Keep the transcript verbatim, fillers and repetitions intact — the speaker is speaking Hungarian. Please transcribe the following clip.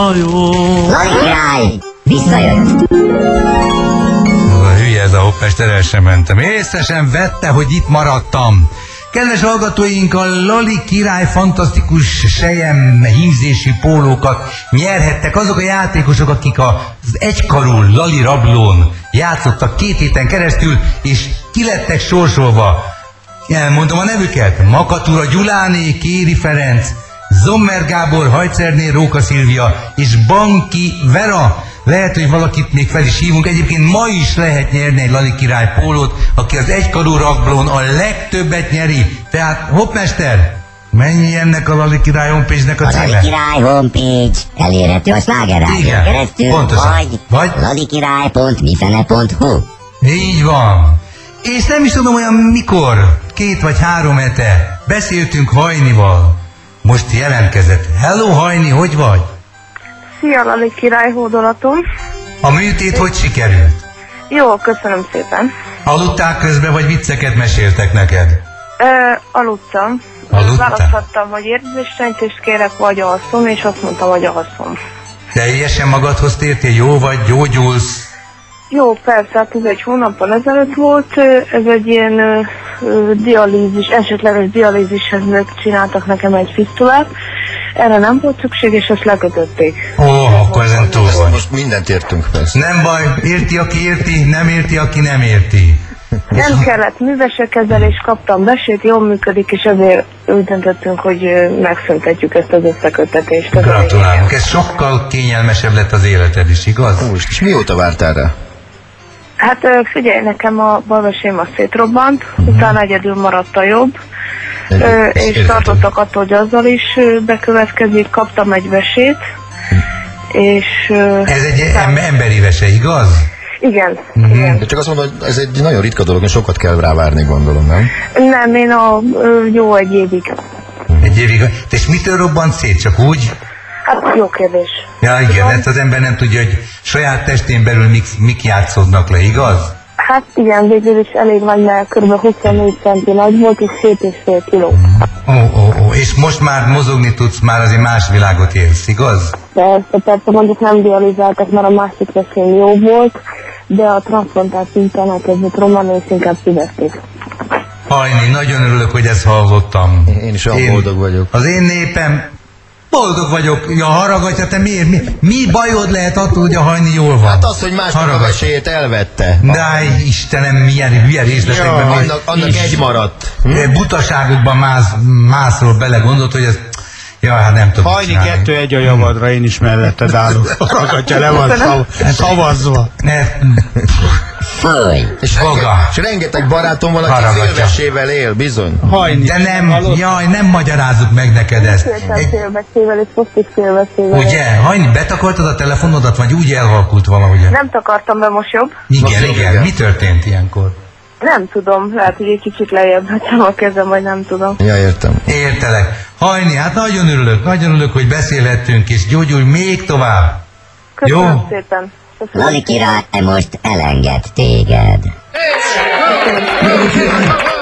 Na jó. Lali király, visszajött. Az a hülye, ez a hoppester, el sem mentem. Észre sem vette, hogy itt maradtam. Kedves hallgatóink, a Lali király fantasztikus sejem hímzési pólókat nyerhettek azok a játékosok, akik az egykarú Lali rablón játszottak két héten keresztül, és ki lettek sorsolva. Elmondom a nevüket: Makatura Gyuláné, Kéri Ferenc, Zommer Gábor, Hajcerné, Róka Szilvia és Banki Vera. Lehet, hogy valakit még fel is hívunk. Egyébként ma is lehet nyerni egy Lali király pólót, aki az egykarú rablón a legtöbbet nyeri. Tehát, hoppmester, mennyi ennek a Lali király homepage-nek a, a címe? A Lali király homepage elérhető a Slágerrádión keresztül, pontosan. vagy, vagy? lalikirály pont mifene pont hu. Így van. És nem is tudom olyan mikor, két vagy három hete beszéltünk Hajnival. Most jelentkezett. Hello Hajni, hogy vagy? Szia, Lali király, hódolatom. A műtét hogy sikerült? Jó, köszönöm szépen. Aludtál közben, vagy vicceket meséltek neked? Ö, aludtam. Aludtál? Választhattam, hogy érzésrendszést kérek, vagy alszom, és azt mondtam, hogy alszom. Teljesen magadhoz tértél, jó vagy, gyógyulsz? Jó, persze, hát ez egy hónappal ezelőtt volt, ez egy ilyen ö, ö, dialízis, esetleges dialízishez csináltak nekem egy fisztulát, erre nem volt szükség, és ezt lekötötték. Ó, akkor ezen túl vagy. Most mindent értünk persze. Nem baj, érti, aki érti, nem érti, aki nem érti. Nem kellett művesekezelés, kaptam besét, jól működik, és ezért úgy döntöttünk, hogy ö, megszüntetjük ezt az összekötetést. Gratulálunk, ez sokkal kényelmesebb lett az életed is, igaz? Ó, és mióta vártál rá? Hát figyelj, nekem a balvasém a szétrobbant, uh-huh. utána egyedül maradt a jobb, ö, és értettem. Tartottak attól, hogy azzal is bekövetkezik, kaptam egy vesét, és... Ö, ez egy utána... emberi vese, igaz? Igen, uh-huh. igen. De csak azt mondom, hogy ez egy nagyon ritka dolog, és sokat kell rá várni, gondolom, nem? Nem, én a ö, jó egy évig. Egy évig. És mitől robbant szét? Csak úgy? Hát jó kérdés. Ja, igen, ezt az ember nem tudja, hogy saját testén belül mik, mik játszódnak le, igaz? Hát igen, végül is elég nagy, mert kb. huszonnégy centi nagy volt, és hét és fél kiló. Ó, ó, ó, és most már mozogni tudsz, már azért más világot élsz, igaz? Persze, persze, mondjuk nem dializáltak, mert a másik veszély jó volt, de a transzplantáció után elkezdett romlani, és inkább kivették. Hajni, nagyon örülök, hogy ezt hallottam. Én is olyan én, boldog vagyok. Az én népem... Boldog vagyok, ja, haragudj, te miért? Mi, mi bajod lehet attól, hogy a Hajni jól van? Hát az, hogy másnak a vesélyét elvette. De Istenem, milyen hülye részletekben. Ja, annak, annak egy maradt. Hm? Butaságokban mász, mászról bele gondolt, hogy ez... Ja, hát nem tudom. Hajni kettő egy a javadra, én is melletted állok. Haragatja, le van szav, szavazva. Fúj! És, és rengeteg barátom van, aki félvesével él, bizony. Hajni. De nem, jaj, nem magyarázzuk meg neked ezt. Egy... félvesével, és most is félvesével. Ugye? Hajni, betakartad a telefonodat, vagy úgy elhalkult valahogy? Nem takartam be, most jobb. Igen, most igen. igen. Mi történt ilyenkor? Nem tudom, lehet, hogy egy kicsit lejjebb vettem a kezem, vagy nem tudom. Ja, értem. Értelek. Hajni, hát nagyon örülök, nagyon örülök, hogy beszélhettünk, és gyógyulj még tovább. Köszönöm Jó? szépen. Köszönöm. Lali király most elenged téged. Köszönöm.